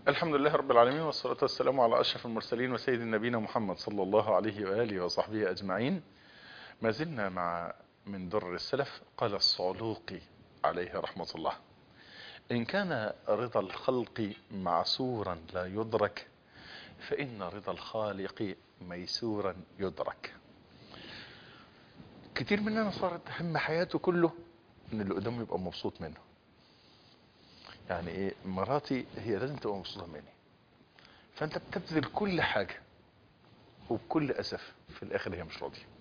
الحمد لله رب العالمين، والصلاة والسلام على أشرف المرسلين وسيد النبينا محمد صلى الله عليه وآله وصحبه أجمعين. ما زلنا من در السلف. قال الصعلوقي عليه رحمة الله: إن كان رضا الخلق معسورا لا يدرك، فإن رضا الخالق ميسورا يدرك. كتير مننا صارت هم حياته كله إن اللي قدامه يبقى مبسوط منه. يعني إيه؟ مراتي هي لازم تبقى مبسوطة مني، فأنت بتبذل كل حاجة وبكل أسف في الآخر هي مش راضية.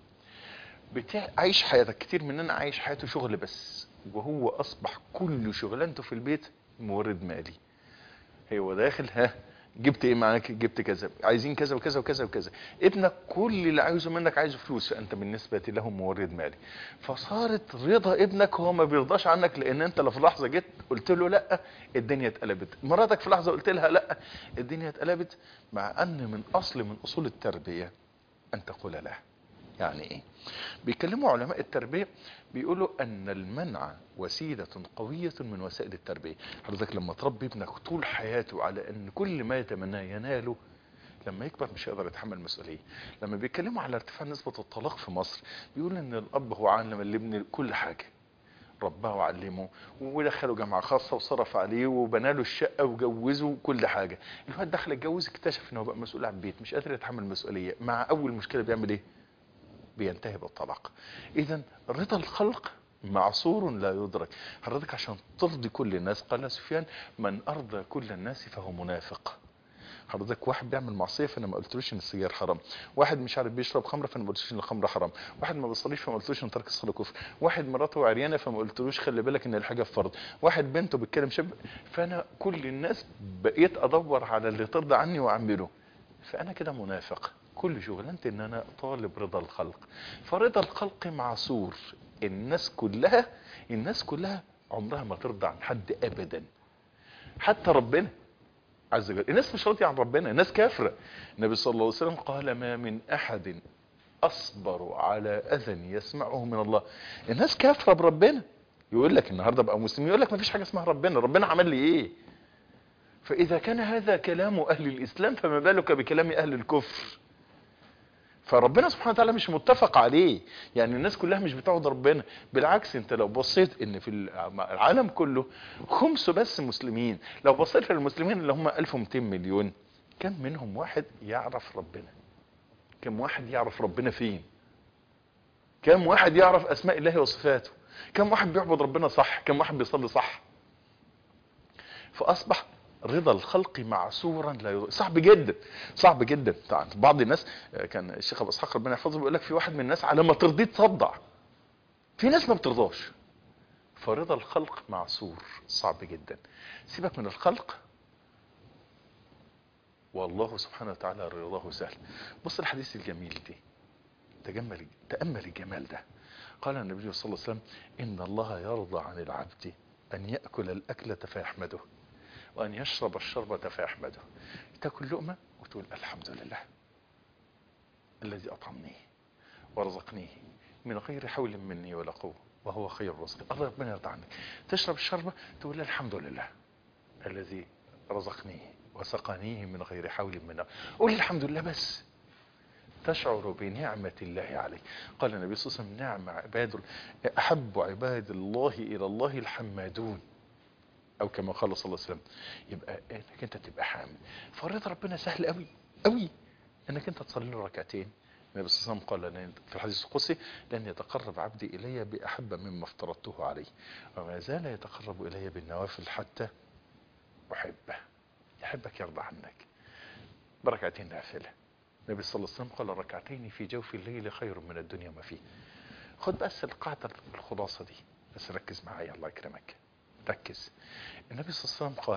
عايش حياتك، كتير مننا عايش حياته شغل بس، وهو أصبح كل شغلانته في البيت مورد مالي. هو داخل: ها جبت ايه معاك؟ جبت كذا، عايزين كذا وكذا وكذا وكذا. ابنك كل اللي عايزه منك عايزه فلوس، فانت بالنسبة له مورد مالي. فصارت رضا ابنك هو ما بيرضاش عنك، لان انت لو في لحظة جيت قلت له لا الدنيا اتقلبت. مراتك في لحظة قلت لها لا الدنيا اتقلبت. مع ان من اصول التربية ان تقول لا. يعني ايه؟ بيكلموا علماء التربية بيقولوا ان المنع وسيلة قوية من وسائل التربية. حضرتك لما تربي ابنك طول حياته على ان كل ما يتمناه يناله، لما يكبر مش هيقدر يتحمل المسؤولية. لما بيتكلموا على ارتفاع نسبة الطلاق في مصر، بيقول ان الاب هو علم الابن كل حاجة، رباه وعلمه ودخله جامعة خاصة وصرف عليه وبناله الشقة وجوزه كل حاجة. الواد دخل اتجوز اكتشف انه بقى مسؤول عن بيت، مش قادر يتحمل المسؤولية. مع اول مشكلة بيعمل ايه؟ بينتهي بالطلاق. اذا رضا الخلق معصور لا يدرك. حضرتك عشان ترضي كل الناس، قال سفيان: من ارضى كل الناس فهو منافق. حضرتك واحد بيعمل معصيه فانا ما قلتلوش ان السجاير حرام، واحد مش عارف بيشرب خمره فانا ما قلتلوش ان الخمره حرام، واحد ما بيصليش فما قلتلوش ان ترك الصلاه كفر، واحد مراته عريانه فما قلتلوش خلي بالك ان الحاجه فرض، واحد بنته بيتكلم شب. فانا كل الناس بقيت ادور على اللي ترضى عني واعمله، فانا كده منافق. كل شغلانتي ان انا طالب رضا الخلق. فرضا الخلق معصور. الناس كلها عمرها ما ترضى عن حد ابدا، حتى ربنا عز وجل. الناس مش راضيه عن ربنا، الناس كافره. النبي صلى الله عليه وسلم قال: ما من احد اصبر على اذى يسمعه من الله. الناس كافره بربنا. يقول لك النهارده بقى مسلم يقول لك ما فيش حاجه اسمها ربنا عمل لي ايه؟ فاذا كان هذا كلام اهل الاسلام فما بالك بكلام اهل الكفر؟ فربنا سبحانه وتعالى مش متفق عليه. يعني الناس كلها مش بتعبد ربنا. بالعكس، انت لو بصيت ان في العالم كله خمسه بس مسلمين، لو بصيت للمسلمين اللي هم 1200 مليون، كم منهم واحد يعرف ربنا؟ كم واحد يعرف ربنا فين؟ كم واحد يعرف اسماء الله وصفاته؟ كم واحد بيعبد ربنا صح؟ كم واحد بيصلي صح؟ فاصبح رضا الخلق معسورا لا يضر. صعب جدا، صعب جدا. بعض الناس، كان الشيخ ابو اسحاق ربنا يحفظه بيقول لك: في واحد من الناس على ما ترضيه تصدع، في ناس ما بترضاش. فرضا الخلق معسور، صعب جدا. سيبك من الخلق، والله سبحانه وتعالى رضاه سهل. بص الحديث الجميل دي، تأمل الجمال ده. قال النبي صلى الله عليه وسلم: إن الله يرضى عن العبد أن يأكل الأكلة فيحمده، وأن يشرب الشربة فيحمده. تاكل لقمة وتقول: الحمد لله الذي أطعمنيه ورزقنيه من غير حول مني ولا قوة وهو خير الرزق. الله ربنا يرضى عنك. تشرب الشربة تقول: الحمد لله الذي رزقنيه وسقانيه من غير حول منه. قول الحمد لله بس، تشعر بنعمة الله عليك. قال النبي صلى الله عليه وسلم: نعم أحب عباد الله إلى الله الحمادون، او كما قال صلى الله عليه وسلم. يبقى انك انت تبقى حامد. فرضا ربنا سهل قوي قوي، انك انت تصلي له ركعتين. النبي صلى الله عليه وسلم قال في الحديث القدسي: لن يتقرب عبدي الي باحب مما افترضته عليه، وما زال يتقرب الي بالنوافل حتى احبه. يحبك يرضى عنك بركعتين نافله. النبي صلى الله عليه وسلم قال: ركعتين في جوف الليل خير من الدنيا وما فيه. خد بس القاعده الخلاصه دي بس، ركز معايا الله يكرمك، ركز. النبي صلى الله عليه وسلم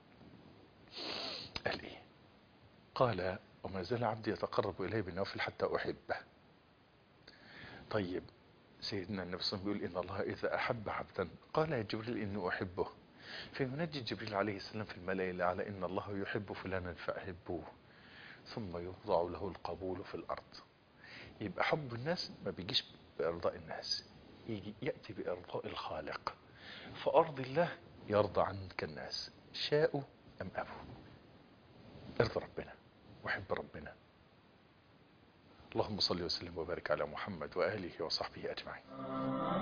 قال ايه؟ قال: وما زال عبدي يتقرب الي بالنوافل حتى احبه. طيب سيدنا النبي صلى الله عليه وسلم بيقول: ان الله اذا احب عبدا قال يا جبريل اني احبه، فينجي جبريل عليه السلام في الملائكه على ان الله يحب فلانا فاحبوه، ثم يوضع له القبول في الارض. يبقى حب الناس ما بيجيش بارضاء الناس، ياتي بارضاء الخالق. فارض الله يرضى عنك الناس شاءوا ام ابوا. ارضى ربنا وحب ربنا. اللهم صل وسلم وبارك على محمد وآله وصحبه أجمعين.